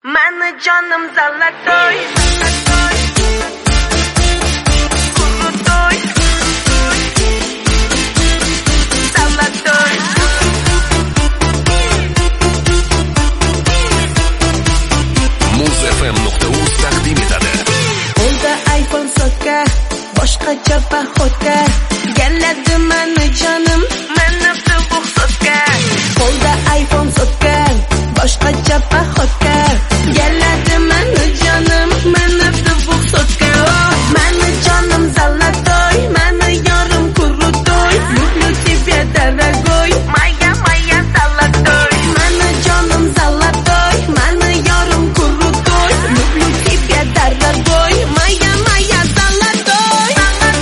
Mani jonim zalatoy, kurutoy, zalatoy. Muz.fm.uz taqdim etadi. Qo'lda iPhone sotka, boshqacha paxotka, galladi mani jonim, mani tubuq sotka. Qo'lda iPhone sotka, boshqacha paxotka, galladi mani jonim, mani tubuq sotka. Mani jonim zalatoy, mani yorim kurutoy, люблю тебя, дорогой, моя золотой. Mani jonim zalatoy, mani yorim kurutoy, люблю тебя, дорогой, моя золотой.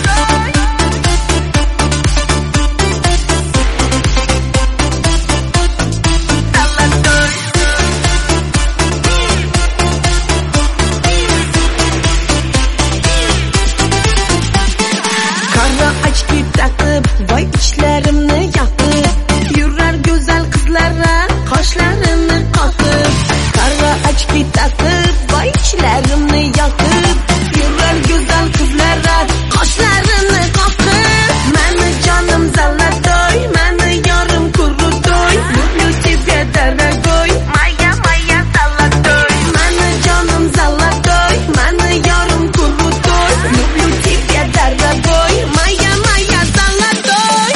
Qora ochki taqib, voy ichlarimni yoqib, yurar go'zal qizlara qoshlarini qoqib. Qora ochki taqib, voy ichlarimni yoqib, yurar go'zal qizlara qoshlarini qoqib. Mani jonim zalatoy, mani yorim kurutoy, люблю тебя, дорогой, моя золотой. Mani jonim zalatoy, mani yorim kurutoy, люблю тебя, дорогой, моя золотой.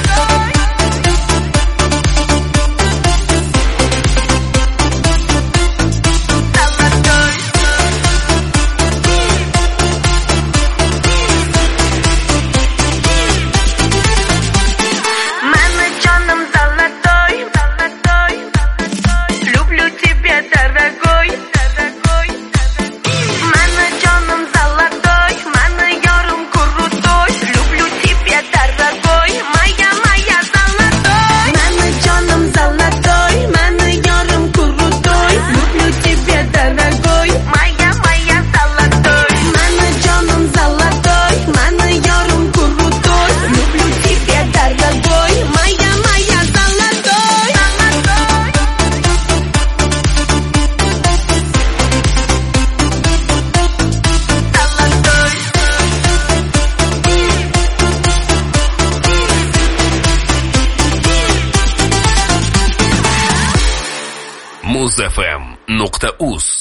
Mani jonim zalatoy, люблю тебя, дорогой. Mani jonim zalatoy, mani yorim kurutoy, люблю тебя, дорогой, моя золотой. Mani jonim zalatoy, mani yorim kurutoy, люблю тебя, дорогой, моя золотой. Mani jonim zalatoy, mani yorim kurutoy, люблю тебя, дорогой, моя золотой. Muz.fm.uz